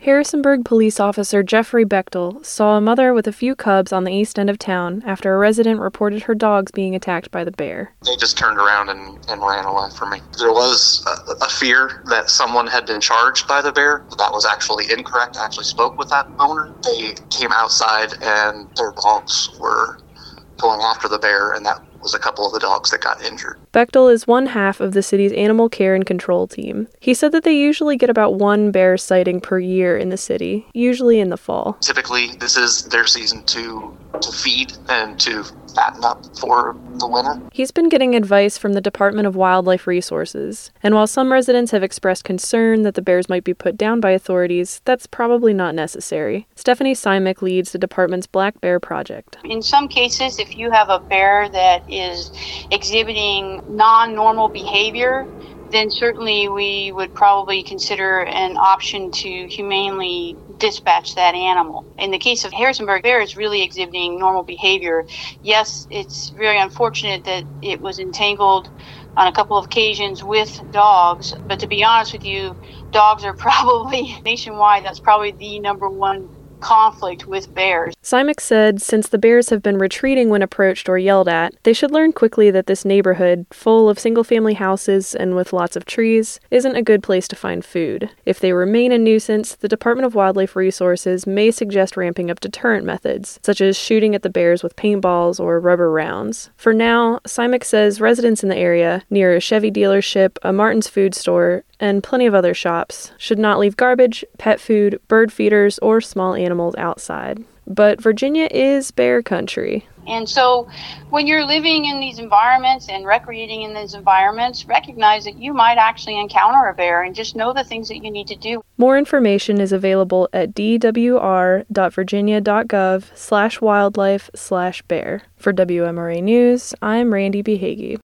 Harrisonburg police officer Jeffrey Bechtel saw a mother with a few cubs on the east end of town after a resident reported her dogs being attacked by the bear. They just turned around and ran away from me. There was a fear that someone had been charged by the bear. That was actually incorrect. I actually spoke with that owner. They came outside and their dogs were going after the bear, and that was a couple of the dogs that got injured. Bechtel is one half of the city's animal care and control team. He said that they usually get about one bear sighting per year in the city, usually in the fall. Typically, this is their season to feed and to fatten up for the winter. He's been getting advice from the Department of Wildlife Resources, and while some residents have expressed concern that the bears might be put down by authorities, that's probably not necessary. Stephanie Simic leads the department's Black Bear Project. In some cases, if you have a bear that is exhibiting non-normal behavior, then certainly we would probably consider an option to humanely dispatch that animal. In the case of Harrisonburg, bear is really exhibiting normal behavior. Yes, it's very unfortunate that it was entangled on a couple of occasions with dogs, but to be honest with you, dogs are probably nationwide, that's probably the number one conflict with bears. Simic said since the bears have been retreating when approached or yelled at, they should learn quickly that this neighborhood, full of single-family houses and with lots of trees, isn't a good place to find food. If they remain a nuisance, the Department of Wildlife Resources may suggest ramping up deterrent methods, such as shooting at the bears with paintballs or rubber rounds. For now, Simic says residents in the area, near a Chevy dealership, a Martin's food store, and plenty of other shops, should not leave garbage, pet food, bird feeders, or small animals outside. But Virginia is bear country. And so when you're living in these environments and recreating in these environments, recognize that you might actually encounter a bear and just know the things that you need to do. More information is available at dwr.virginia.gov/wildlife/bear. For WMRA News, I'm Randy B. Hagee.